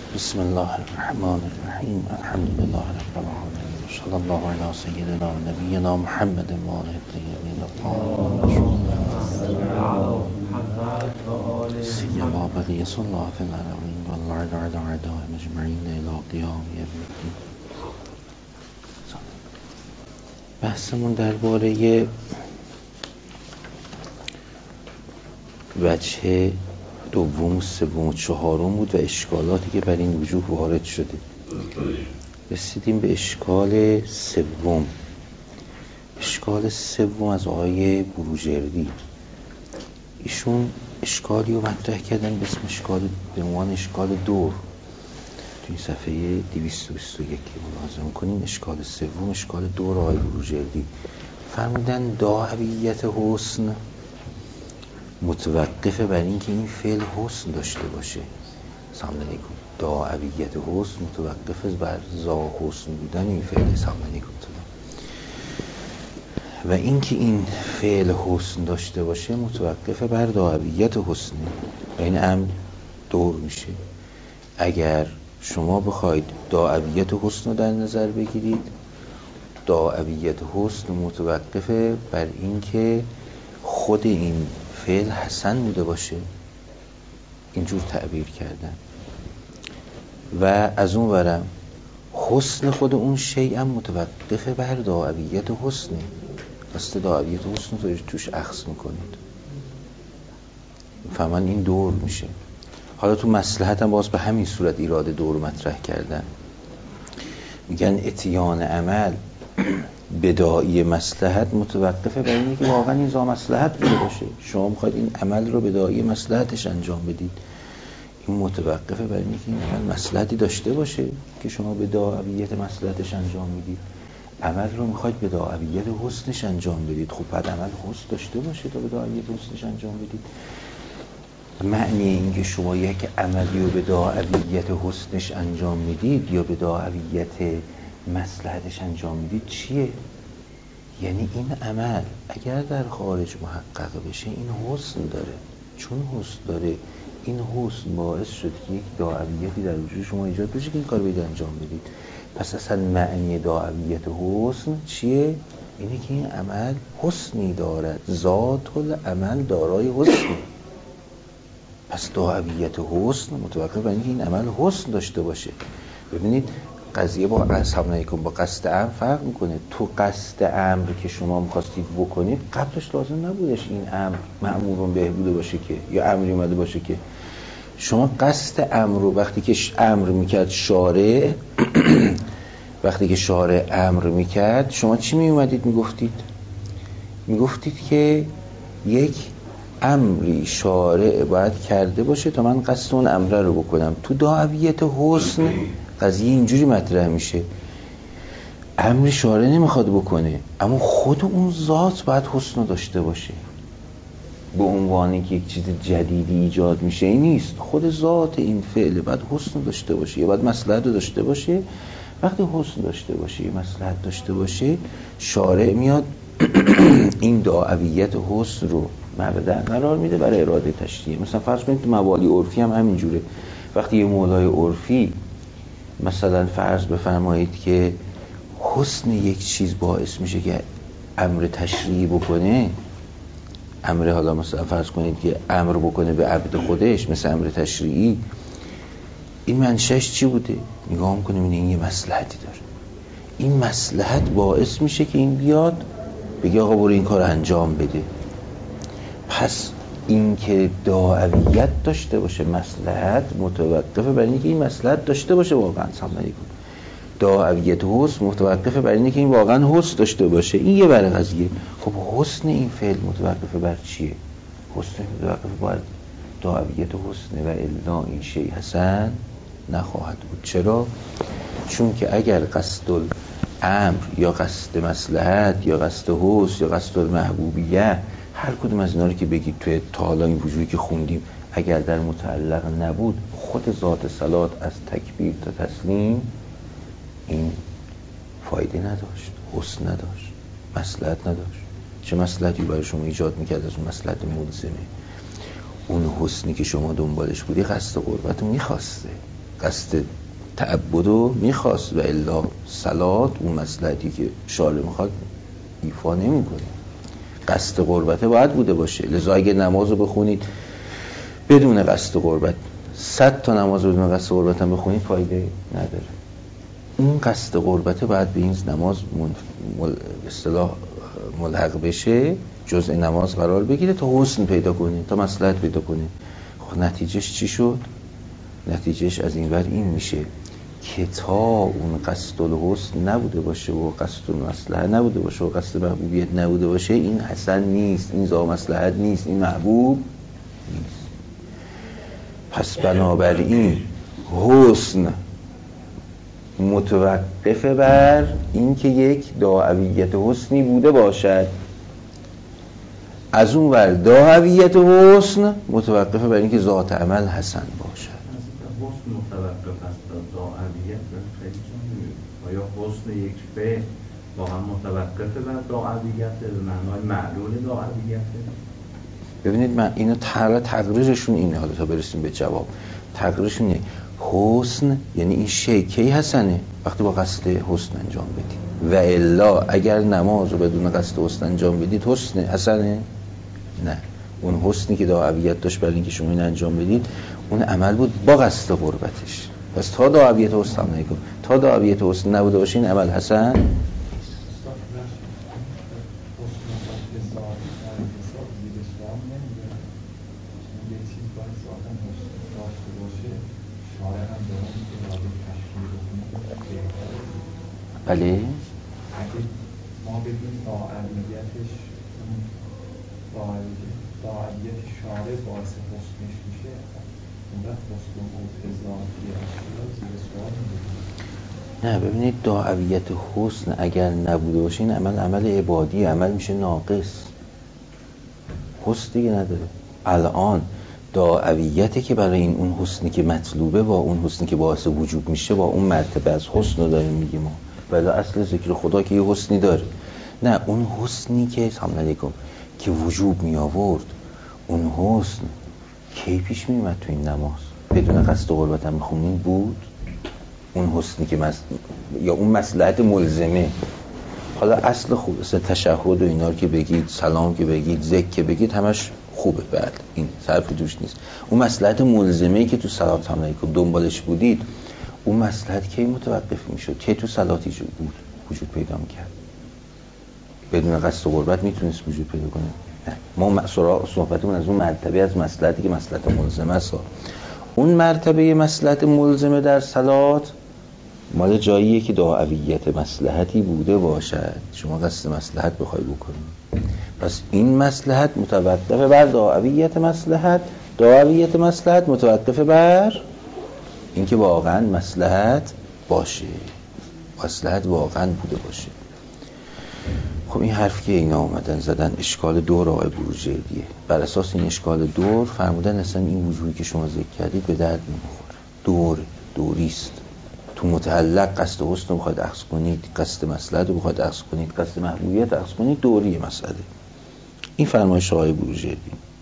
بسم الله الرحمن الرحیم. الحمد لله رب العالمین. صلی الله علی سیدنا و نبینا محمد و آله الطیبین الطاهرین. سیما بقیة الله فی العالمین و الله اعداء مجمعین الی قیام یوم الدین. بحثمون درباره وجه دوم، سوم و چهارم بود و اشکالاتی که بر این وجوه وارد شده. رسیدیم به اشکال سوم. اشکال سوم از آقای بروجردی. ایشون اشکالی رو مطرح کردن به اسم اشکال، به عنوان اشکال دور. تو این صفحه 221 ملاحظه می‌کنیم اشکال سوم اشکال دور آقای بروجردی. فرمودن داعیت حسن متوقفه بر اینکه این فعل حسن داشته باشه. سلام علیکم. داعیت حسن متوقفه بر ذا حسن بودن این فعل. سلام علیکم. و اینکه این فعل حسن داشته باشه متوقفه بر داعیت حسن و این امر دور میشه. اگر شما بخواید داعیت حسن رو در نظر بگیرید، داعیت حسن متوقفه بر اینکه خود این فعل حسن بوده باشه. اینجور تعبیر کردن. و از اون ورم حسن خود اون شیء هم متوقفه بر داعیت حسن. قصد داعیت حسن رو توش اخذ میکنید. فهمن این دور میشه. حالا تو مصلحت هم باز به همین صورت ایراد دور مطرح کردن. میگن اتیان عمل بداعی مصلحت متوقفه بر اینکه واقعا این ذا مصلحت بوده باشه. شما میخواید این عمل رو بداعی مصلحتش انجام بدید، این متوقفه بر اینکه این عمل مصلحتی داشته باشه که شما بداعیت مصلحتش انجام میدید. عمل رو میخواید بداعیت حسنش انجام بدید، خب بعد عمل حسن داشته باشه تا بداعیت حسنش انجام بدید. معنی اینکه شما یک عملی رو بداعیت حسنش انجام میدید یا بداعیت مصلحتش انجام میدید چیه؟ یعنی این عمل اگر در خارج محقق بشه این حسن داره. چون حسن داره، این حسن باعث شد که یک داعیتی در وجود شما ایجاد بشه که این کار رو انجام بدید. پس اصلا معنی داعیت حسن چیه؟ اینه که این عمل حسنی دارد، ذات العمل دارای حسنی. پس داعیت حسن متوقف بر اینکه این عمل حسن داشته باشه. ببینید قضیه با قصد امر فرق میکنه. تو قصد امر که شما میخواستید بکنید قبلش لازم نبودش این امر مأمورون به بوده باشه که یا امری اومده باشه که شما قصد امر رو وقتی که امر میکرد شارع وقتی که شارع امر میکرد شما چی میومدید میگفتید که یک امری شارع باید کرده باشه تا من قصد اون امره رو بکنم. تو داعیت حسن قضیه اینجوری مطرح میشه. امر شارع نمیخواد بکنه اما خود اون ذات باید حسن داشته باشه. به عنوانی که یک چیز جدیدی ایجاد میشه این نیست. خود ذات این فعل باید حسن داشته باشه یا باید مصلحت داشته باشه. وقتی حسن داشته باشه یا مصلحت داشته باشه شارع میاد این داعیت حسن رو مبدأ قرار میده برای اراده تشریعی. مثلا فرض کنید تو موالی عرفی هم همینجوره. وقتی یه مولای عرفی مثلا فرض بفرمایید که حسن یک چیز باعث میشه که امر تشریعی بکنه، امر حالا مثلا فرض کنید که امر بکنه به عبد خودش مثل امر تشریعی، این منشأش چی بوده؟ نگاه میکنیم این یه مصلحتی داره. این مصلحت باعث میشه که این بیاد بگه آقا برو این کار انجام بده. پس این که داعیت داشته باشه مصلحت متوقفه بر اینکه این مصلحت داشته باشه واقعا. سلام علیکم. داعیت حسن متوقفه بر اینکه این واقعا حسن داشته باشه. این یه بر قضیه. خب حسن این فعل متوقفه بر چیه؟ حسن متوقفه بر داعیت حسن و الا این شیء حسن نخواهد بود. چرا؟ چون که اگر قصد الامر یا قصد مصلحت یا قصد حسن یا قصد المحبوبیه هر کدوم از اینا رو که بگید توی تالا این وجودی که خوندیم اگر در متعلق نبود خود ذات صلات از تکبیر تا تسلیم این فایده نداشت، حسن نداشت، مصلحت نداشت. چه مصلحتی برای شما ایجاد میکرد؟ از اون مصلحت ملزمه. اون حسنی که شما دنبالش بودی قصد قربت رو میخواسته. قصد تعبدو میخواست و الا صلات اون مصلحتی که شارع میخواد ایفا نمیکنه. قصد قربته باید بوده باشه. لذا اگه نماز رو بخونید بدون قصد قربت 100 تا نماز بدون قصد قربت هم بخونید فایده نداره. اون قصد قربته باید به این نماز اصطلاح ملحق بشه، جزء نماز قرار بگیره تا حسن پیدا کنه، تا مصلحت پیدا کنه. خب نتیجهش چی شد؟ نتیجهش از این ور این میشه که تا اون قصد الحسن نبوده باشه و قصد المصلحت نبوده باشه و قصد محبوبیت نبوده باشه، این حسن نیست، این ذا مصلحت نیست، این محبوب نیست. پس بنابراین حسن متوقف بر این که یک داعویت حسنی بوده باشد، از اون ور داعویت حسن متوقف بر این که ذات عمل حسن باشد. حسن متوقف است داعویت خیلی جالبه. آیا حسن یک فعل واقعا متوقف بر داعویت به معنای معلول داعویت؟ ببینید من اینو تقریرشون اینه، حالا تا برسیم به جواب. تقریرشون اینه حسن یعنی این شی کی حسنه؟ وقتی با قصد حسن انجام بدید. و الا اگر نماز رو بدون قصد حسن انجام بدید حسن حسنه؟ نه. اون حسنی که داعویت داشت برای اینکه شما این انجام بدید اون عمل بود با قصد قربتش. پس تا داعویت حسن نگو، تا داعویت حسن نبوده باشه این عمل حسن بله. اگه ما بگیم داعویتش داعویت شارع باعث حسنش میشه، اون وقت حسن و ذاتی اشیا زیر سوال میگیره. نه ببینید داعویت حسن اگر نبوده باشه این عمل عبادی، عمل میشه ناقص، حسن دیگه نداره. الان داعویتی که برای این اون حسنی که مطلوبه با اون حسنی که باعث وجوب میشه با اون مرتبه از حسن رو داریم میگیم ما. ولی اصل ذکر خدا که یه حسنی داره. نه اون حسنی که سلام علیکم که وجوب می آورد، اون حسن کی پیش می اومد تو این نماز؟ بدون قصد قربت هم میخونین بود؟ اون حسنی که یا اون مصلحت ملزمه. حالا اصل خوب اصل تشهد و اینا که بگید، سلام که بگید، ذکر که بگید همش خوبه، بعد این صرف دوش نیست. اون مصلحت ملزمه‌ای که تو صلات سلام علیکم دنبالش بودید، اون مصلحت کی متوقف میشد؟ کی تو صلاتی بود وجود پیدا میکرد؟ بدون قصد قربت میتونست وجود پیدا کنه؟ نه. ما صحبتمون از اون مرتبه از مصلحتی که مصلحت ملزمه است. اون مرتبه مصلحت ملزمه در صلات مال جاییه که داعویت مصلحتی بوده باشد، شما قصد مصلحت بخوای بکنید. پس این مصلحت متوقف بر داعویت مصلحت، داعویت مصلحت متوقف بر اینکه واقعا مصلحت باشه، مصلحت واقعا بوده باشه. خب این حرف که اینا اومدن زدن اشکال دور آقای بروجردیه. بر اساس این اشکال دور فرمودن اصلا این وجودی که شما ذکر کردید به درد نمیخوره، دوریست. تو متعلق قصد حسن رو بخواید اخذ کنید، قصد مصلحت رو بخواید اخذ کنید، قصد محبوبیت اخذ کنید، دوریه مسئله. این فرمایش آقای بروجردی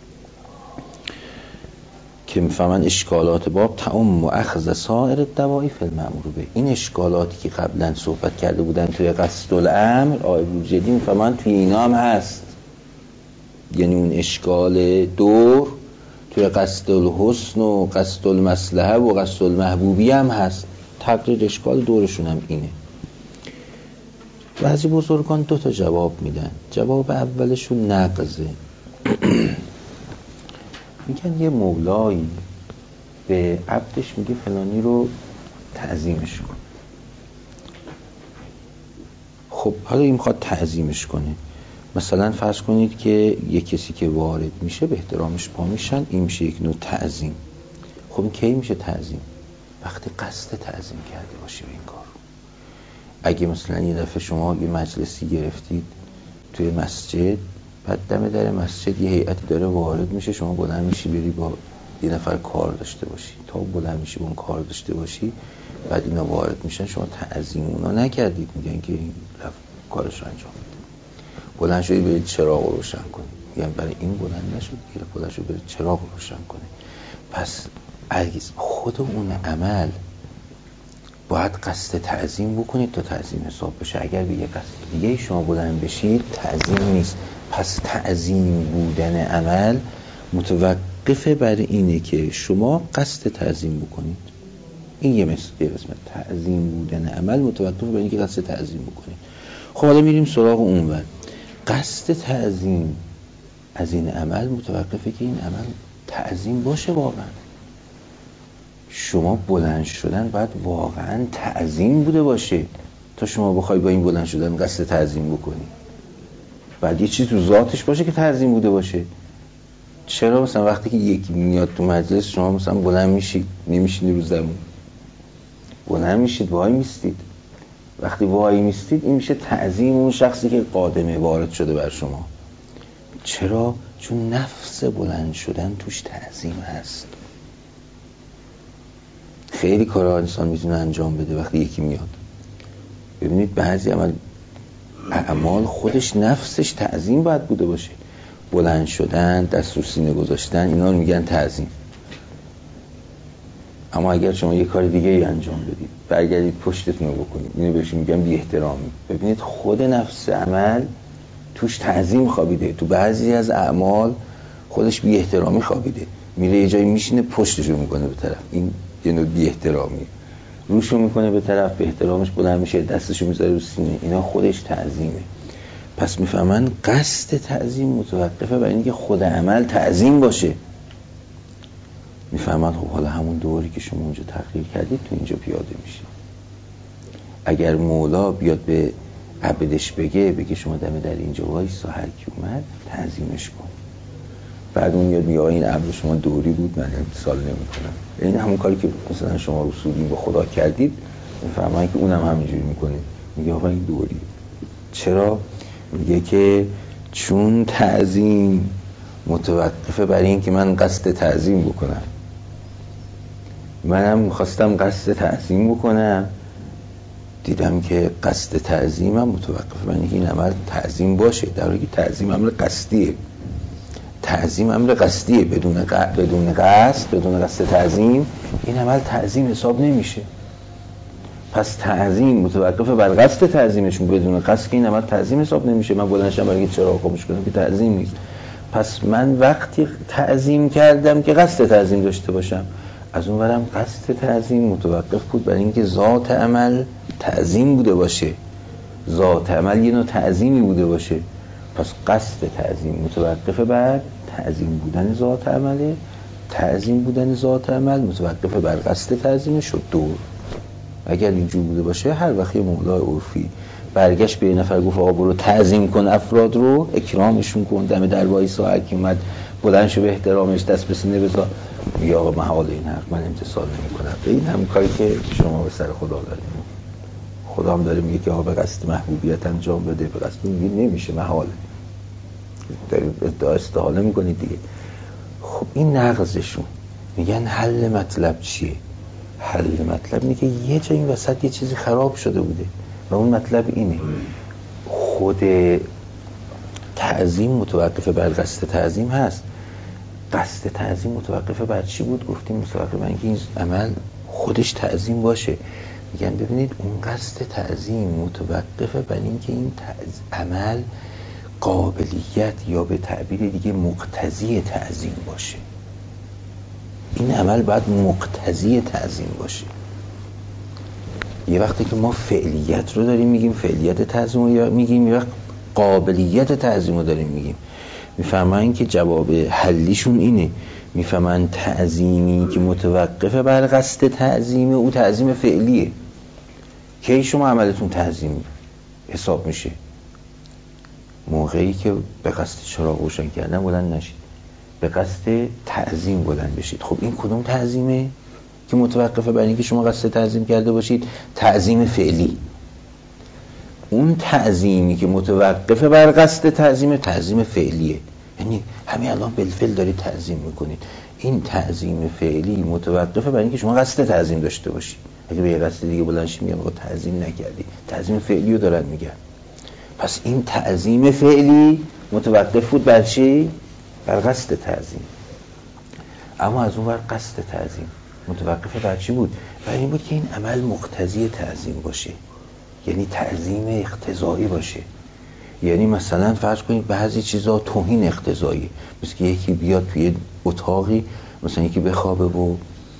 که میفهمن اشکالات باب تعم و اخذ سائر الدوائی فی المأمور به. این اشکالاتی که قبلا صحبت کرده بودن توی قصد الامر آقای بروجردی میفهمن توی اینا هم هست. یعنی اون اشکال دور توی قصد الحسن و قصد المصلحه و قصد المحبوبی هم هست. تقریر اشکال دورشون هم اینه. بعضی بزرگان 2 تا جواب میدن. جواب اولشون نقضه. میگن یه مولایی به عبدش میگه فلانی رو تعظیمش کن. خب حالا این میخواد تعظیمش کنه. مثلا فرض کنید که یه کسی که وارد میشه به احترامش پا میشن، این میشه یک نوع تعظیم. خب این کی میشه تعظیم؟ وقتی قصد تعظیم کرده باشی به این کار. اگه مثلا یه دفعه شما یه مجلسی گرفتید توی مسجد، بعد دم در مسجد یه هیئتی داره وارد میشه، شما بلند میشی بری با یه نفر کار داشته باشی، تا بلند میشی با اون کار داشته باشی، بعد اینا وارد میشن، شما تعظیم اونا نکردید، میگن که این کارش رو انجام بده. بلند شدید برید چراغ رو روشن کنید، میگن برای این بلند نشد دیگه، بلند شدید برید چراغ رو روشن کنید. پس خود اون عمل باید قصد تعظیم بکنید تا تعظیم حساب بشه. اگر به یه قصد دیگه شما بلند بشید تعظیم نیست. پس تعظیم بودن عمل متوقف بر اینه که شما قصد تعظیم بکنید. این یه قسمت تعظیم بودن عمل متوقف بر اینه که قصد تعظیم بکنید. خب حالا میریم سراغ اونور. قصد تعظیم از این عمل متوقفه که این عمل تعظیم باشه. واقعا شما بلند شدن باید واقعا تعظیم بوده باشه تا شما بخوای با این بلند شدن قصد تعظیم بکنی. بعد یه چیز تو ذاتش باشه که تعظیم بوده باشه. چرا مثلا وقتی که یکی میاد تو مجلس شما مثلا بلند میشید، نمیشینی رو زمین، بلند میشید، وای میستید. وقتی وای میستید این میشه تعظیم اون شخصی که قادمه، وارد شده بر شما. چرا؟ چون نفس بلند شدن توش تعظیم هست. خیلی کارها انسان میتونه انجام بده وقتی یکی میاد. ببینید بعضی اعمال خودش نفسش تعظیم باید بوده باشه. بلند شدن، دست رو سینه گذاشتن، اینا رو میگن تعظیم. اما اگر شما یه کار دیگه ای انجام بدید، برگردید پشتتون رو بکنید، اینو بهش میگن بی احترامی. ببینید خود نفس عمل توش تعظیم خوابیده. تو بعضی از اعمال خودش بی احترامی خوابیده. میره یه جایی میشینه پشتشو میکنه به طرف، این یه نوع بی احترامی. روشو میکنه به طرف، به احترامش بلند میشه، دستشو میذاره رو سینه، اینا خودش تعظیمه. پس میفهمن قصد تعظیم متوقفه بر اینکه خود عمل تعظیم باشه. میفهمن خب حالا همون دوری که شما اونجا تقریر کردید تو اینجا پیاده میشه. اگر مولا بیاد به عبدش بگه شما دم در اینجا وایسا، هر کی اومد تعظیمش کن. بعد اون میاد میگه این عبد شما دوری بود، من امتثال نمیکنم. این همون کاری که مثلا شما رسولی با خدا کردید، میفهمن که اونم همینجوری میکنه، میگه آقا این دوری. چرا؟ میگه که چون تعظیم متوقفه بر این که من قصد تعظیم بکنم. منم میخواستم قصد تعظیم بکنم، دیدم که قصد تعظیمم متوقفه بر این که این عمل تعظیم باشه، در حالی که تعظیم امر قصدیه. تعظیم امر قصدیه. بدون قصد تعظیم این عمل تعظیم حساب نمیشه. پس تعظیم متوقفه بر قصد تعظیمشون، بدون قصد که این عمل تعظیم حساب نمیشه. من بلندشم برای که چرا خاموش کنم که تعظیم نیست. پس من وقتی تعظیم کردم که قصد تعظیم داشته باشم. از اون ورم قصد تعظیم متوقف بود بر اینکه ذات عمل تعظیم بوده باشه، ذات عمل یه نوع تعظیمی بوده باشه. پس قصد تعظیم متوقفه بر تعظیم بودن ذات عمله، تعظیم بودن ذات عمل متوقفه بر قصد تعظیم شد دور. اگر اینجور بوده باشه هر وقت یه مولای عرفی برگشت به یه نفر گفت آقا برو تعظیم کن افراد رو، اکرامشون کن، دم در وایسا، هر کی اومد بلند شو به احترامش دست به سینه بذار، میگه آقا محال این حق، من امتثال نمی‌کنم. این هم کاری که شما به سر خدا دارید. خدا هم داره میگه که آقا به قصد محبوبیت انجام بده، به قصد میگه نمیشه، محاله. دارید ادعا استحاله میکنید دیگه. خب این نقضشون. میگن حل مطلب چیه؟ حل مطلب اینه که یه جایی وسط یه چیزی خراب شده بوده و اون مطلب اینه خود تعظیم متوقفه بر قصد تعظیم هست. قصد تعظیم متوقفه بر چی بود؟ گفتیم متوقفه بر اینکه این عمل خودش تعظیم باشه. میگن ببینید اون قصد تعظیم متوقفه بر اینکه این عمل قابلیت یا به تعبیر دیگه مقتضی تعظیم باشه. این عمل باید مقتضی تعظیم باشه. یه وقتی که ما فعلیت رو داریم میگیم فعلیت تعظیم رو میگیم، یه وقت قابلیت تعظیم رو داریم میگیم. میفهمن که جواب حلیشون اینه. میفهمن تعظیمی که متوقفه بر قصد تعظیم او تعظیم فعلیه. کی شما عملتون تعظیم حساب میشه؟ موقعی که به قصد چراغ روشن کردن بلند نشید، به قصد تعظیم بلند بشید. خب این کدوم تعظیمه که متوقفه بر اینکه شما قصد تعظیم کرده باشید؟ تعظیم فعلی. اون تعظیمی که متوقفه بر قصد تعظیم فعلیه. یعنی همین الان بالفعل دارید تعظیم میکنید. این تعظیم فعلی متوقفه بر اینکه شما قصد تعظیم داشته باشید. اگه به یه قصد دیگه بلند شید میگن آقا تعظیم نکردی، تعظیم فعلی رو دارن میگن. پس این تعظیم فعلی متوقف بود بر چی؟ بر قصد تعظیم. اما از اون ور قصد تعظیم متوقف بر چی بود؟ بر این بود که این عمل مقتضی تعظیم باشه، یعنی تعظیم اقتضایی باشه. یعنی مثلا فرض کنید بعضی چیزا توهین اقتضایی، مثل که یکی بیاد توی اتاقی مثلا یکی بخوابه و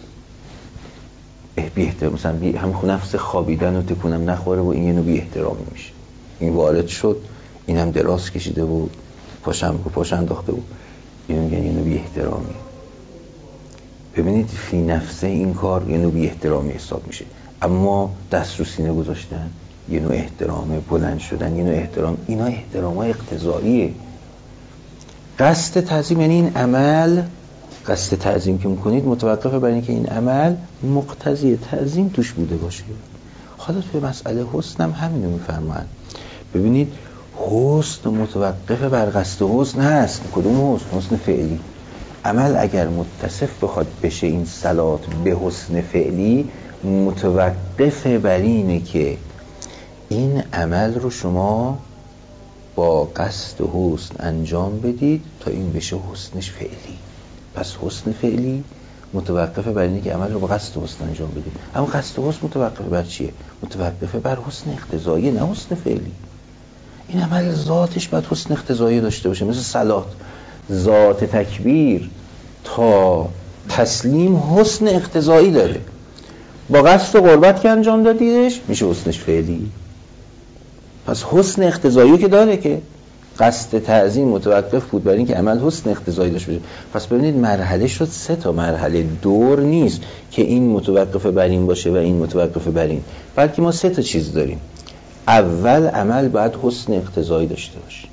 بی احترام، مثلا هم نفس خوابیدن و تکونم نخوره و این یه نوع بی احترامی میشه. این وارد شد، اینم دراز کشیده و پاش انداخته بود، این میگن یه نوع بی احترامی. ببینید فی نفسه این کار یه نوع بی احترامی حساب میشه، اما دست رو سینه گذاشتن یه نوع احترامه، بلند شدن یه نوع احترام. اینا احترام‌های اقتضاییه. قصد تعظیم یعنی این عمل، قصد تعظیم که میکنید متوقف بر این که این عمل مقتضی تعظیم توش بوده باشه. حالا توی مسئله حسن هم همینو میفرمایند. ببینید حسن متوقف بر قصد حسن هست. کدوم حسن؟ حسن فعلی. عمل اگر متصف بخواد بشه این صلات به حسن فعلی، متوقف بر اینه که این عمل رو شما با قصد حسن انجام بدید تا این بشه حسنش فعلی. پس حسن فعلی متوقف بر اینه که عمل رو با قصد حسن انجام بدید. اما قصد حسن متوقف بر چیه؟ متوقف بر حسن اقتضایی، نه حسن فعلی. این عمل ذاتش باید حسن اقتضایی داشته باشه. مثل صلات، ذات تکبیر تا تسلیم حسن اقتضایی داره. با قصد قربت که انجام دادیدش میشه حسنش فعلی. پس حسن اقتضایی که داره، که قصد تعظیم متوقف بود بر این که عمل حسن اقتضایی داشته باشه. پس ببینید مرحله شد 3 تا مرحله، دور نیست که این متوقف بر این باشه و این متوقف بر این، بلکه ما 3 تا چیز داریم. اول عمل باید حسن اقتضایی داشته باشه.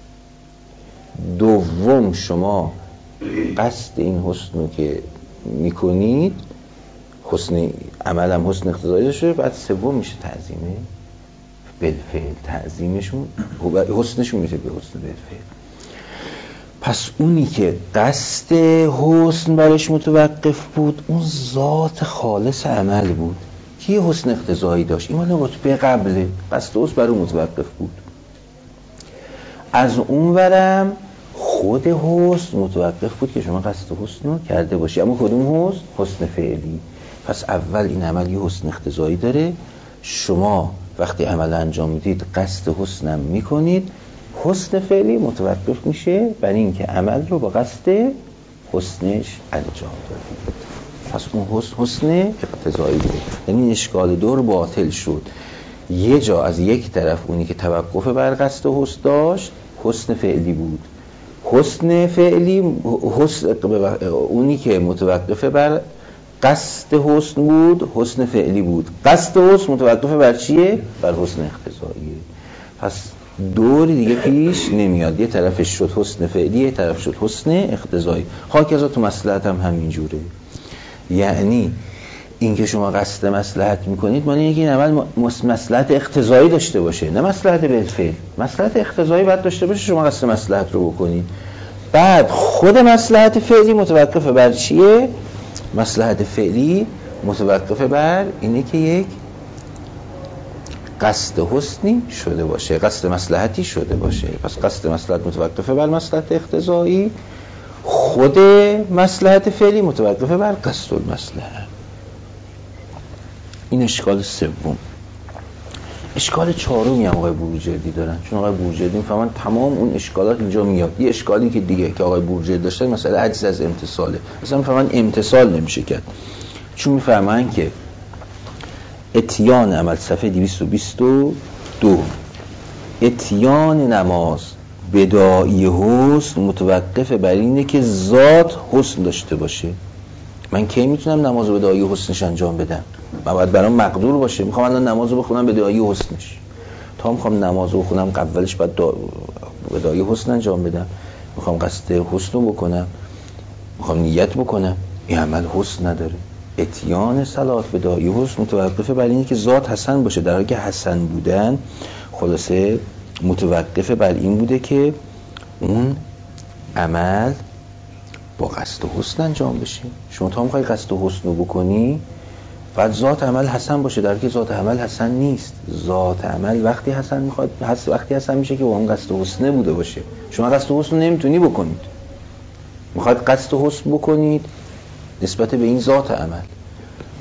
دوم شما قصد این حسن رو که میکنید، حسن عمل هم حسن اقتضایی داشته. بعد سوم میشه تعظیمه بالفعل، تعظیمشون حسنشون میشه به حسن بالفعل. پس اونی که قصد حسن برش متوقف بود اون ذات خالص عمل بود که یه حسن اقتضایی داشت. این مال رتبه قبله، قصد حسن برای متوقف بود. از اون ورم خود حسن متوقف بود که شما قصد حسن رو کرده باشی. اما کدوم حسن؟ حسن فعلی. پس اول این عمل یه حسن اقتضایی داره. شما وقتی عمل انجام میدید قصد حسنم میکنید، حسن فعلی متوقف میشه بر این که عمل رو با قصد حسنش انجام دادید. پس اون حسن اقتضایی بود. یعنی اشکال دور باطل شد. یه جا از یک طرف اونی که توقف بر قصد حسن داشت حسن فعلی بود، حسن فعلی اونی که متوقف بر قصد حسن بود حسن فعلی بود. قصد حسن متوقف بر چیه؟ بر حسن اقتضاییه. پس دوری دیگه پیش نمیاد. یه طرفش شد حسن فعلی، یه طرف شد حسن اقتضایی. خاکزا تو مصلحت هم همینجوره. یعنی این که شما قصد مصلحت میکنید معنی اینه که این عمل مصلحت اقتضایی داشته باشه، نه مصلحت بالفعل. مصلحت اقتضایی باید داشته باشه شما قصد مصلحت رو بکنید. بعد خود مصلحت فعلی متوقف بر چیه؟ مصلحت فعلی متوقف بر اینه که یک قصد حسنی شده باشه، قصد مصلحتی شده باشه. پس قصد مصلحت متوقف بر مصلحت اقتضایی، خود مصلحت فعلی متوقف بر قصد المصلحت. این اشکال سوم. اشکال چهارمی هم آقای بروجردی دارن، چون آقای بروجردی میفهمن تمام اون اشکالات اینجا میاد. یه اشکالی که دیگه که آقای بروجردی داشتن مسئله عجز از امتصاله. مثلا میفهمن امتصال نمیشه کرد، چون میفهمن که اتیان عمل صفحه 222 اتیان نماز بداعی حسن متوقف بر اینه که ذات حسن داشته باشه. من کی میتونم نماز رو بداعی حسنش انجام بدم؟ من باید برام مقدور باشه. میخوام الان نماز رو بخونم بداعی حسنش، تا میخوام نماز رو بخونم اولش باید بداعی حسن انجام بدم. میخوام قصد حسن رو بکنم، میخوام نیت بکنم، این عمل حسن نداره. اتیان صلات بداعی حسن متوقفه بر اینه که ذات حسن باشه، در حالی که حسن بودن خلاصه متوقفه بر این بوده که اون عمل با قصد حسن انجام بشه. شما تا میخوای قصد حسن رو بکنی بعد ذات عمل حسن باشه، در حالی که ذات عمل حسن نیست. ذات عمل وقتی حسن میخواد وقتی حسن میشه که با اون قصد حسن بوده باشه. شما قصد حسن نمیتونی بکنید، میخواید قصد حسن بکنید نسبت به این ذات عمل.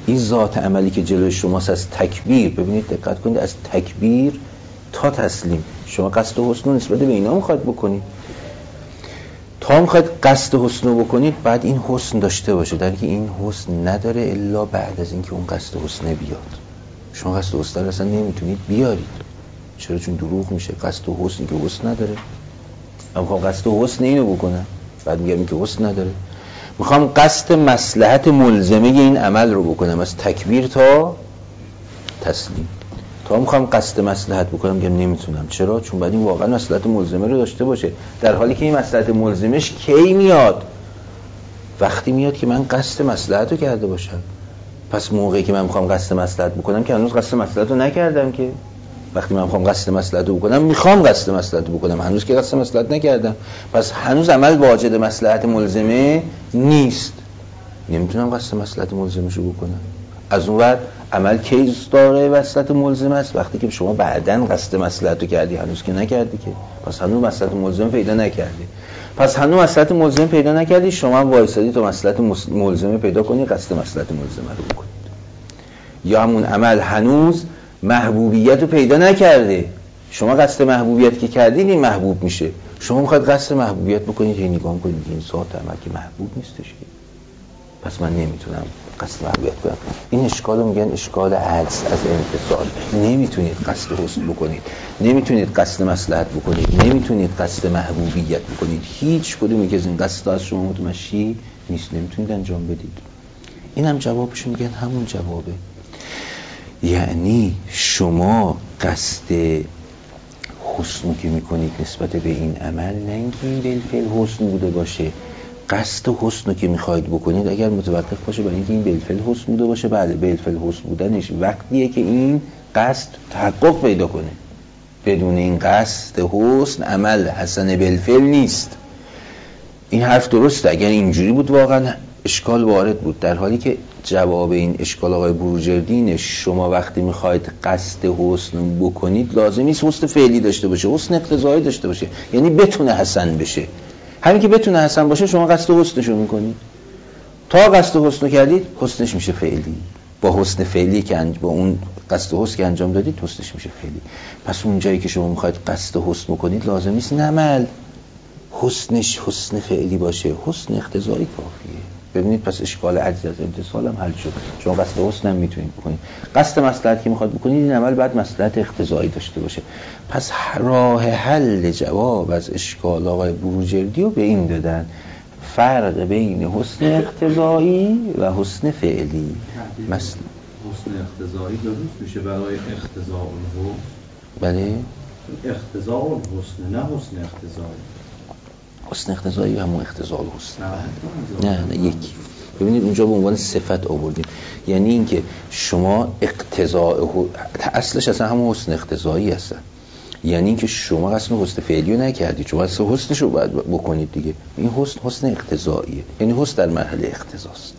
این ذات عملی که جلوی شماست از تکبیر، ببینید دقت کنید، از تکبیر تا تسلیم شما قصد حسن رو نسبت به اینا میخواید بکنید. تا میخواید قصد حسن رو بکنید بعد این حسن داشته باشه، در که این حسن نداره الا بعد از اینکه اون قصد حسن بیاد. شما قصد حسن رو اصلا نمیتونید بیارید. چرا؟ چون دروغ میشه. قصد حسنی که حسن نداره. من میخوام قصد حسن اینو بکنم، بعد میگم که حسن نداره. میخوام قصد مصلحت ملزمه این عمل رو بکنم از تکبیر تا تسلیم. تا میخوام قصد مصلحت بکنم میگم نمیتونم. چرا؟ چون بعد این واقعا مصلحت ملزمه رو داشته باشه، در حالی که این مصلحت ملزمش کی میاد؟ وقتی میاد که من قصد مصلحت رو کرده باشم. پس موقعی که من میخوام قصد مصلحت بکنم که هنوز قصد مصلحت رو نکردم که. وقتی من میخوام قصد مصلحت رو بکنم میخوام قصد مصلحت رو بکنم، هنوز که قصد مصلحت نکردم، پس هنوز عمل واجد مصلحت ملزمه نیست، نمیتونم قصد مصلحت ملزمش رو بکنم. از اون ور عمل کی داره مصلحت ملزمه است؟ وقتی که شما بعداً قصد مصلحت رو کردی، هنوز که نکردی که، پس هنوز مصلحت ملزمه پیدا نکردی. پس هنوز مصلحت ملزمه پیدا نکردی، شما هم وایسادی تا مصلحت ملزمه پیدا کنی، قصد مصلحت ملزمه رو بکنید. یا همون عمل هنوز محبوبیت رو پیدا نکرده، شما قصد محبوبیت که کردین این محبوب میشه، شما میخواید قصد محبوبیت بکنید، هی نگاه کنید این ذات عمل که محبوب نیستش، پس من نمیتونم قصد محبوبیت کنم. این اشکال رو میگن اشکال عجز از امتثال. نمیتونید قصد حسن بکنید، نمیتونید قصد مصلحت بکنید، نمیتونید قصد محبوبیت بکنید. هیچ کدومی که از این قصد از شما متمشی نیست، نمیتونید انجام بدید. این هم جوابشون میگن همون جوابه. یعنی شما قصد حسن که میکنید نسبت به این عمل، نه اینکه این بالفعل حسن بوده باشه. قصد حسن که میخواید بکنید اگر متوقف باشه برای اینکه این بالفعل حسن بوده باشه، بله بالفعل حسن بودنش وقتیه که این قصد تحقق پیدا کنه. بدون این قصد حسن عمل حسن بالفعل نیست. این حرف درسته. اگر اینجوری بود واقعا اشکال وارد بود، در حالی که جواب این اشکال آقای بروجردین، شما وقتی میخواید قصد حسن بکنید لازم نیست حسن فعلی داشته باشه، حسن اقتضایی داشته باشه، یعنی بتونه حسن بشه. همین که بتونه حسن باشه شما قصد حسنشو میکنید. تا قصد حسن کردید حسنش میشه فعلی. با حسن فعلی که با اون قصد حسن که انجام دادید حسنش میشه فعلی. پس اون جایی که شما میخواید قصد حسن بکنید لازم نیست عمل حسنش حسن فعلی باشه، حسن اقتضایی کافیه. ببینید پس اشکال عجز از امتثال هم حل شد. شما قصد حسن هم میتونید بکنید. قصد مصلحت که میخواد بکنید این عمل بعد مصلحت اقتضایی داشته باشه. پس راه حل جواب از اشکال آقای بروجردی رو به این دادن: فرق بین حسن اقتضایی و حسن فعلی. حسن اقتضایی درست میشه برای اقتضاء الحسن؟ بله، اقتضاء الحسن نه حسن اقتضایی. حسن اقتضایی همون اقتضاء الحسن. نه یکی. ببینید اونجا به عنوان صفت آوردیم، یعنی اینکه شما اقتضاء اصلش اصلا همون حسن اقتضایی هستن، یعنی اینکه شما اصلا حسن فعلی رو نکردید، شما اصلا حسنش رو باید بکنید دیگه. این حسن اقتضاییه، یعنی حسن در مرحله اقتضاست.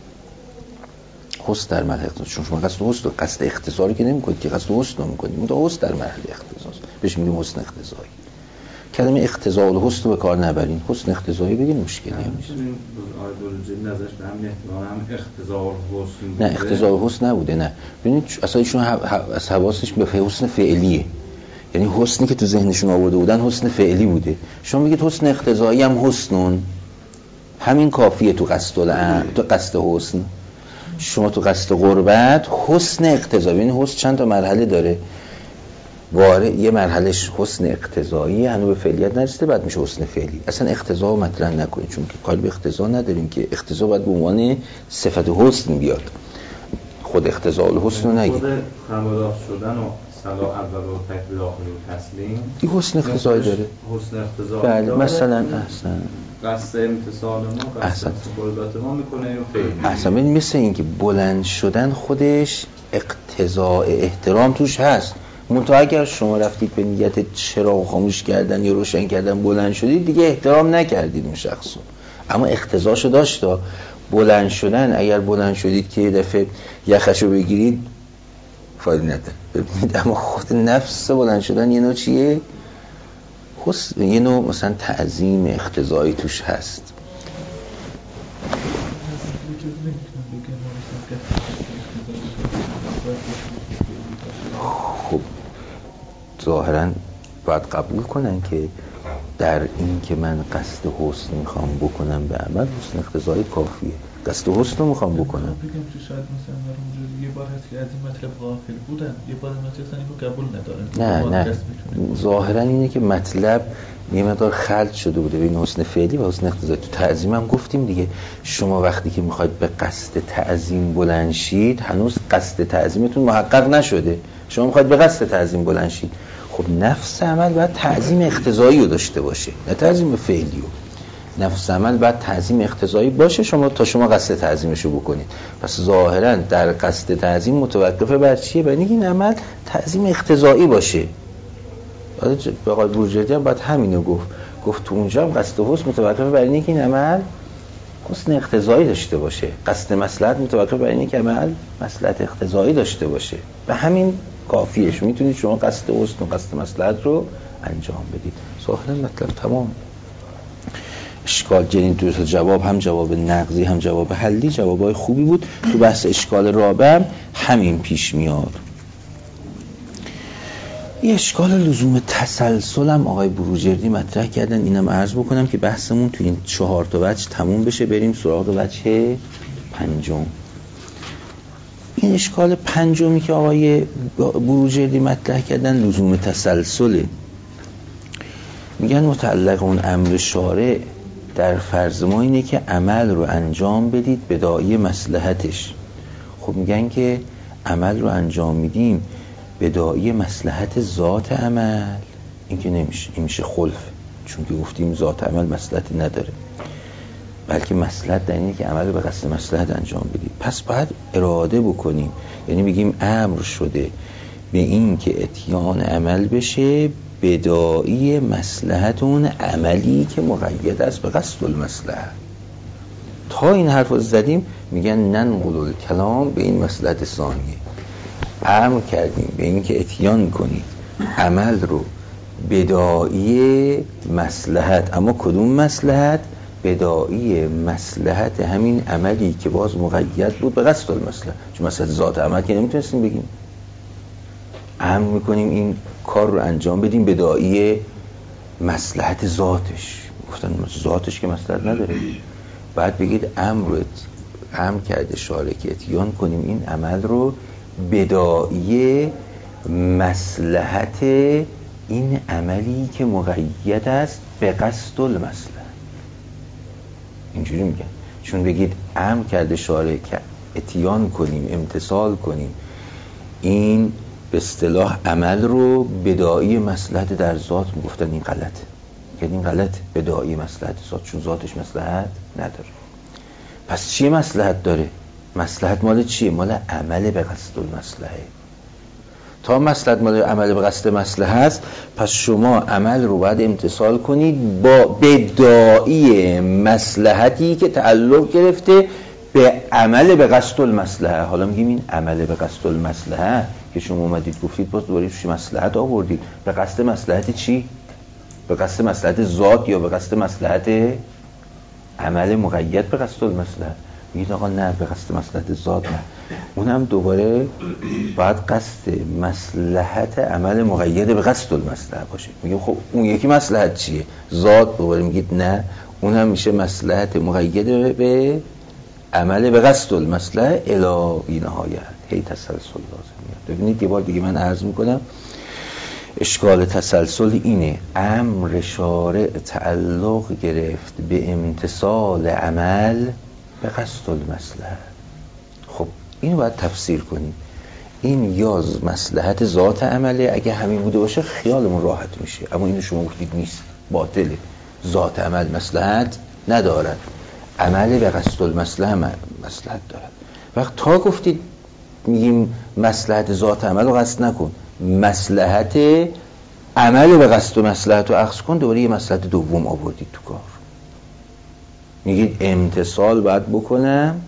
حسن در مرحله اقتضاست، چون شما قصد اقتضا رو که نمی‌کنید که قصد حسن رو می‌کنید. اون حسن در مرحله اقتضاست، بهش میگیم حسن اقتضایی. کلمه اقتضاء الحسن رو به کار نبرین، حسن اقتضایی بگین مشکلی نمیشه. آقای بروجردی نظرش به همین احتمال هم اقتضاء الحسن بوده. نه اقتضاء الحسن نبوده. نه ببینید اصلا ایشون از حواسش به حسن فعلیه، یعنی حسنی که تو ذهنشون آورده بودن حسن فعلی بوده. شما میگید حسن اقتضایی هم حسنون، همین کافیه. تو قصد حسن، شما تو قصد قربت حسن اقتضایی، یعنی حسن چند تا مرحله داره. یه مرحلهش حسن اقتضایی، هنوز به فعلیت نرسیده، بعد میشه حسن فعلی. اصلا اقتضا رو مطرح نکنید، چون که کاری به اقتضا نداریم که اقتضا باید به عنوان صفت حسن بیاد، خود اقتضاء الحسن رو نگید. خود خبردار شدن و صلا اول و تکبیر آخر و تسلیم این حسن اقتضایی داره. حسن اقتضایی بله داره. مثلا احسن قصد امتصال ما، قصد قربت ما میکنه و فعلی. احسن. ببین مثل این که بلند شدن خودش اقتضاء احترام توش هست. منتها اگر شما رفتید به نیت چراغ خاموش کردن یا روشن کردن بلند شدید، دیگه احترام نکردید اون شخصو، اما اقتضاشو داشت. بلند شدن، اگر بلند شدید که یه دفعه یخشو بگیرید فایده نداره. ببینید اما خود نفس بلند شدن یه نوع چیه؟ یه نوع مثلا تعظیم اقتضایی توش هست. خب ظاهراً باید قبول کنن که در این که من قصد حسن میخوام بکنم به عمل، حسن اقتضایی کافیه. قصد حسن رو میخوام بکنم. بگم که شاید مثلا اونجوری یه بار هست که از این مطلب غافل بودن، یه بار مثلا اینو قبول ندارن. نه ظاهرا اینه که مطلب یه مقدار خلط شده بوده بین حسن فعلی و حسن اقتضایی. تو تعظیم هم گفتیم دیگه، شما وقتی که میخواید به قصد تعظیم بلند شید هنوز قصد تعظیمتون محقق نشده، شما میخواید به قصد تعظیم بلند شید. خب نفس عمل باید تعظیم اقتضایی رو داشته باشه، نه تعظیم فعلی رو. نفس عمل باید تعظیم اقتضایی باشه شما قصد تعظیمش رو بکنید. پس ظاهرا در قصد تعظیم متوقفه بر چیه؟ بر اینکه این عمل تعظیم اقتضایی باشه. به آقای بروجردی هم باید همینو گفت تو اونجا هم قصد حسن متوقفه بر اینکه این عمل حسن اقتضایی داشته باشه، قصد مصلحت متوقفه بر اینکه عمل مصلحت اقتضایی داشته باشه. به همین کافیه، میتونید شما قصد حسن و قصد مصلحت رو انجام بدید. ظاهرا مطلب تمام. اشکال جنین دو تا جواب، هم جواب نقضی هم جواب حلی، جوابای خوبی بود. تو بحث اشکال رابع همین پیش میاد. یه اشکال لزوم تسلسل هم آقای بروجردی مطرح کردن، اینم عرض بکنم که بحثمون تو این 4 تا وجه تموم بشه، بریم سراغ وجه پنجم. این اشکال پنجمی که آقای بروجردی مطرح کردن لزوم تسلسله. میگن متعلق اون امر شارع در فرض ما اینه که عمل رو انجام بدید به داعی مصلحتش. خب میگن که عمل رو انجام میدیم به داعی مصلحت ذات عمل، این که نمیشه، این میشه خلف، چون که گفتیم ذات عمل مصلحتی نداره، بلکه مصلحت در اینه که عمل رو به قصد مصلحت انجام بدید. پس باید اراده بکنیم، یعنی بگیم امر شده به این که اتیان عمل بشه به داعی مصلحت اون عملی که مقید است به قصد المصلحت. تا این حرف رو زدیم میگن ننقل الکلام به این مصلحت ثانیه. امر کردیم به این که اتیان کنید عمل رو به داعی مصلحت، اما کدوم مصلحت؟ به داعی مصلحت همین عملی که باز مقید بود به قصد المصلحت. چون مصلحت ذات عمل که نمیتونستیم بگیم. امر میکنیم این کار رو انجام بدیم به داعی مصلحت ذاتش، گفتن ذاتش که مصلحت نداره. بعد بگید امر کرده شارع که اتیان کنیم این عمل رو به داعی مصلحت این عملی که مقید است به قصد المصلحت. اینجوری میگن، چون بگید امر کرده شارع که اتیان کنیم، امتثال کنیم این به اصطلاح عمل رو به داعی مصلحت در ذات، میگفتن این غلطه. یعنی این غلط به داعی مصلحت ذات، چون ذاتش مصلحت نداره. پس چی مصلحت داره؟ مصلحت مال چیه؟ مال عمل به قصد المصلحه. تا مصلحت مال عمل به قصد مصلحه است، پس شما عمل رو باید امتثال کنید به داعی مصلحتی که تعلق گرفته به عمل به قصد المصلحه. حالا میگیم این عمل به قصد المصلحه که شما اومدید گفتید باز دوباره چی مصلحت آوردید؟ به قصد مصلحت چی؟ به قصد مصلحت ذات یا به قصد مصلحت عمل مقید به قصد المصلحه؟ میگید آقا نه، به قصد مصلحت ذات نه، اونم دوباره باید قصد مصلحت عمل مقید به قصد المصلحه باشه. میگیم خب اون یکی مصلحت چیه؟ ذات. دوباره میگید نه، اونم میشه مصلحت مقید به عمل به قصد المصلحه الی بی نهایت. هی تسلسل لازم میاد. ببینید یه بار دیگه من عرض میکنم اشکال تسلسل اینه: امر شارع تعلق گرفت به امتثال عمل به قصد المصلحه. خب اینو باید تفسیر کنیم. این یا مصلحت ذات عمله، اگه همین بوده باشه خیالمون راحت میشه، اما اینو شما گفتید نیست، باطله. ذات عمل مصلحت ندارد، عمل به قصد المصلحه مصلحت دارد. وقت تا گفتید میگیم مصلحت ذات عمل رو قصد نکن، مصلحت عمل به قصد و مصلحت رو اخذ کن، دوباره یه مصلحت دوم آوردید تو کار. میگید امتثال باید بکنم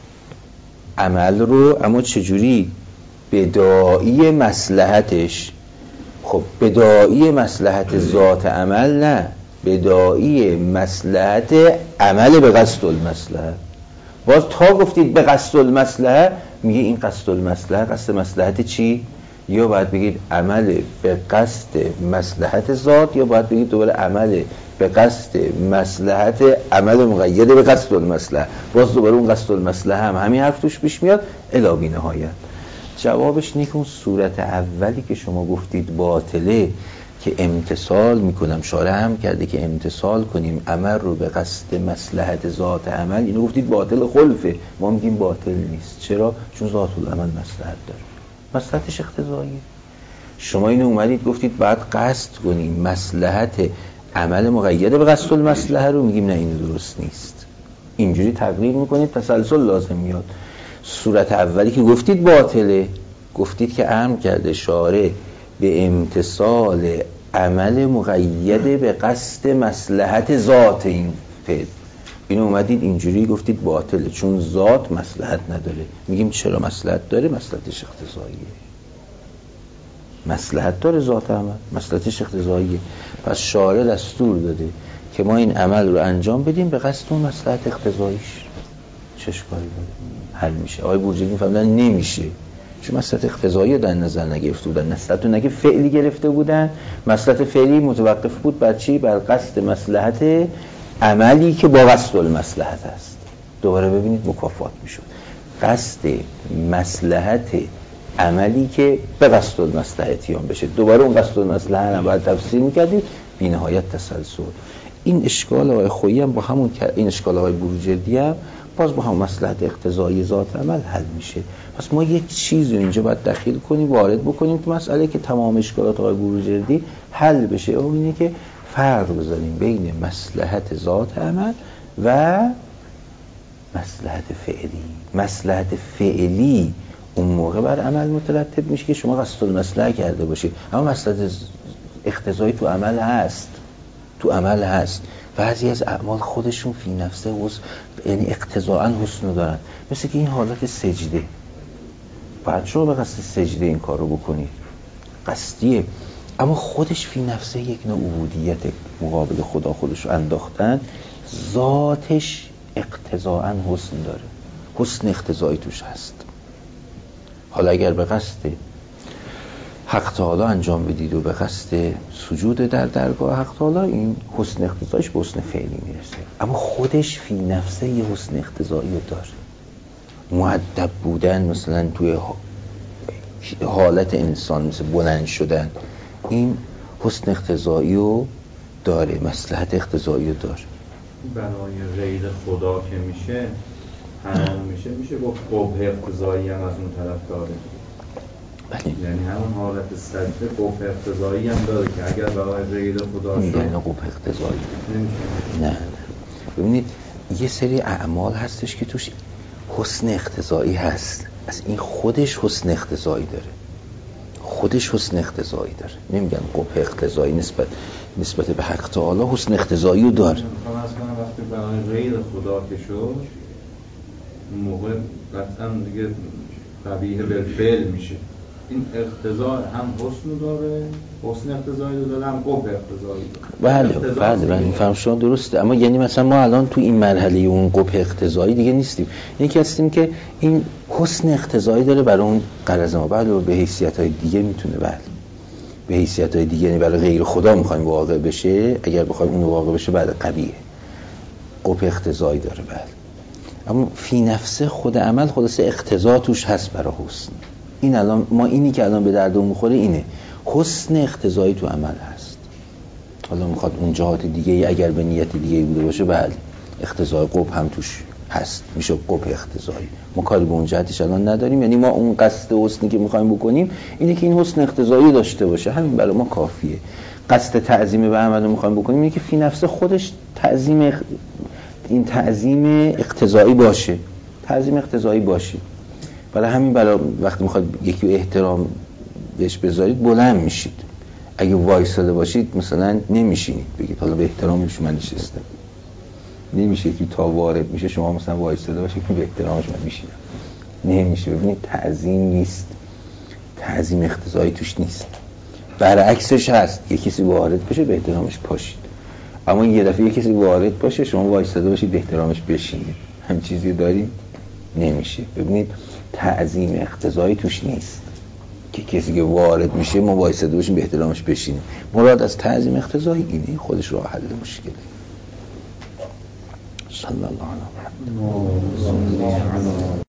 عمل رو، اما چجوری؟ به داعی مصلحتش. خب به داعی مصلحت ذات عمل نه، به داعی مصلحت عمل به قصد المصلحه. باز تا گفتید به قصد المصلحه، میگه این قصد المصلحه، قصد مصلحت چی؟ یا باید بگید عمل به قصد مصلحت ذات، یا باید بگید دوباره عمل به قصد مصلحت عمل مقید به قصد المصلحه. باز دوباره اون قصد المصلحه هم همین حرف توش پیش میاد الی بی نهایت. جوابش اینه که اون صورت اولی که شما گفتید باطله که امتثال میکنم، شارع هم کرده که امتثال کنیم عمل رو به قصد مصلحت ذات عمل، اینو گفتید باطل خلفه. ما میگیم باطل نیست. چرا؟ چون ذات العمل مصلحت داره، مصلحتش اقتضاییه. شما اینو اومدید گفتید باید قصد کنیم مصلحت عمل مقید به قصد المصلحه رو، میگیم نه این درست نیست. اینجوری تقریر میکنید تسلسل لازم میاد. صورت اولی که گفتید باطله، گفتید که امر کرده شارع به امتثال عمل مقید به قصد مصلحت ذات این فعل، اینو اومدید اینجوری گفتید باطله چون ذات مصلحت نداره. میگیم چرا مصلحت داره؟ مصلحتش اقتضاییه. مصلحت داره ذات عمل، مصلحتش اقتضاییه. پس شارع دستور داده که ما این عمل رو انجام بدیم به قصد اون مصلحت اقتضاییش. چه اشکالی داره؟ حل میشه. آقای بورجردی میفهمدن نمیشه، چون مصلحت اقتضایی در نظر نگرفته بودن، مصلحت رو نگه فعلی گرفته بودن. مصلحت فعلی متوقف بود بر چی؟ بر قصد مصلحت عملی که با قصد المصلحت است. دوباره ببینید مکافات میشد. قصد مصلحت عملی که به قصد المصلحتیان بشه. دوباره اون قصد المصلحت هم باید تفسیر میکردید بی نهایت تسلسل. این اشکال آقای خویی هم با همون، این اشکال آقای بروجردی هم باز با هم مصلحت اقتضایی ذات عمل حل میشه. پس ما یک چیز رو اینجا باید دخیل کنیم، وارد بکنیم تو مسئله که تمام اشکالات آقای بروجردی حل بشه. اون اینه که فرق بذاریم بین مصلحت ذات عمل و مصلحت فعلی. مصلحت فعلی اون موقع بر عمل مترتب میشه که شما قصد المصلحه کرده باشید، اما مصلحت اقتضایی تو عمل هست. تو عمل هست. بعضی از اعمال خودشون فی نفسه یعنی اقتضاءً حسن دارن، مثل که این حالت سجده. باید شما به قصد سجده این کار رو بکنید، قصدیه، اما خودش فی نفسه یک نوع عبودیت مقابل خدا خودش رو انداختن، ذاتش اقتضاءً حسن داره، حسن اقتضایی توش هست. حالا اگر به قصد حق تعالی انجام بدید و به قصد سجود در درگاه حق تعالی، این حسن اقتضایش به حسن فعلی میرسه، اما خودش فی نفسه یه حسن اقتضایی رو داره. مؤدب بودن مثلا توی حالت انسان، مثل بلند شدن، این حسن اقتضایی رو داره، مصلحت اقتضایی رو داره. برای غیر خدا که میشه حرام میشه گفت قبح اقتضایی هم از اون طرف داره. یعنی همون حالت سجده قبح اقتضایی هم داره که اگر برای غیر خدا شد نه قبح اقتضایی نه. ببینید یه سری اعمال هستش که توش حسن اقتضایی هست، از این خودش حسن اقتضایی داره، خودش حسن اقتضایی داره. نمیگن قبح اقتضایی نسبت به حق تعالی حسن اقتضایی رو داره. میخوام از کنم وقتی برای غیر خدا که شد اون موقع قطعا دیگه قبیح بالفعل میشه. این اقتضا هم حسن داره، حسن اقتضایی داره، هم قبح اقتضایی داره. بله این فهم شما درسته، اما یعنی مثلا ما الان تو این مرحله اون قبح اقتضایی دیگه نیستیم، یعنی که هستیم که این حسن اقتضایی داره برای اون غرض ما. بله به حیثیت‌های دیگه میتونه، بله به حیثیت‌های دیگه، یعنی برای غیر خدا میخوایم واقع بشه، اگر بخوایم اون واقع بشه بله قبیحه، قبح اقتضایی داره بله، اما فی نفسه خود عمل خلاصه اقتضا توش هست برای حسن. این الان ما اینی که الان به دردمون میخوره اینه، حسن اقتضایی تو عمل هست. حالا میخواد اون جهات دیگه اگر به نیت دیگه بوده باشه بله اقتضای قبح هم توش هست، میشه قبح اقتضایی. ما کاری به اون جهتش الان نداریم، یعنی ما اون قصد حسنی که میخوایم بکنیم اینه که این حسن اقتضایی داشته باشه، همین برای ما کافیه. قصد تعظیم به عمل رو میخوایم بکنیم اینه که فی نفسه خودش این تعظیم اقتضایی باشه، تعظیم اقتضایی باشه. برای همین وقتی میخواد یکی رو احترام بهش بذارید بلند میشید، اگه وایساده باشید مثلا نمیشینید بگید حالا به احترامش من نشستم، نمیشه که تا وارد میشه شما مثلا وایساده باشید که به احترامش من میشینم، نمیشه. ببینید تعظیم نیست، تعظیم اقتضایی توش نیست، برعکسش هست، یه کسی وارد بشه به احترامش پاشید، اما یه دفعه یه کسی وارد باشه شما وایساده باشید به احترامش بشینید. هم چیزی داریم نمیشه. ببینید تعظیم اقتضایی توش نیست که کسی که وارد میشه ما وایساده باشیم به احترامش بشینیم. مراد از تعظیم اقتضایی اینه، خودش راه حل مشکله. صلی الله علیه و